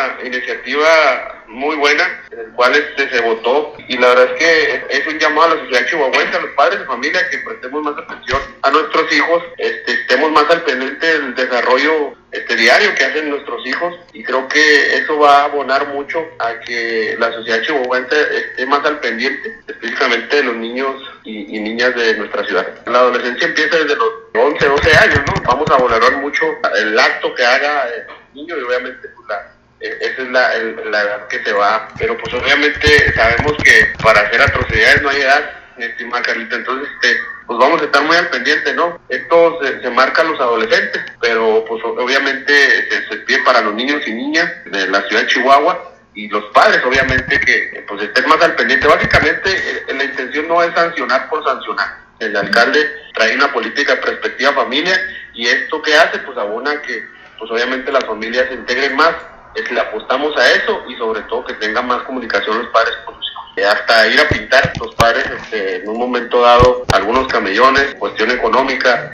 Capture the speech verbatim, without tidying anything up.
una iniciativa muy buena, en el cual este, se votó, y la verdad es que es, es un llamado a la sociedad chihuahuense, a los padres de familia, que prestemos más atención a nuestros hijos, este, estemos más al pendiente del desarrollo este diario que hacen nuestros hijos, y creo que eso va a abonar mucho a que la sociedad chihuahuense esté más al pendiente, específicamente de los niños y, y niñas de nuestra ciudad. La adolescencia empieza desde los once, doce años, ¿no? Vamos a valorar mucho el acto que haga el niño, y obviamente pues la esa es la, el, la edad que se va, pero pues obviamente sabemos que para hacer atrocidades no hay edad, mi estimada Carlita, entonces este, pues vamos a estar muy al pendiente, ¿no? Esto se, se marca a los adolescentes, pero pues obviamente se, se pide para los niños y niñas de la ciudad de Chihuahua, y los padres obviamente que pues estén más al pendiente. Básicamente eh, la intención no es sancionar por sancionar. El alcalde trae una política de perspectiva familia, y esto que hace pues abona que pues obviamente las familias se integren más. Es, le apostamos a eso, y sobre todo que tengan más comunicación los padres con sus hijos. Eh, hasta ir a pintar los padres este, en un momento dado algunos camellones, cuestión económica.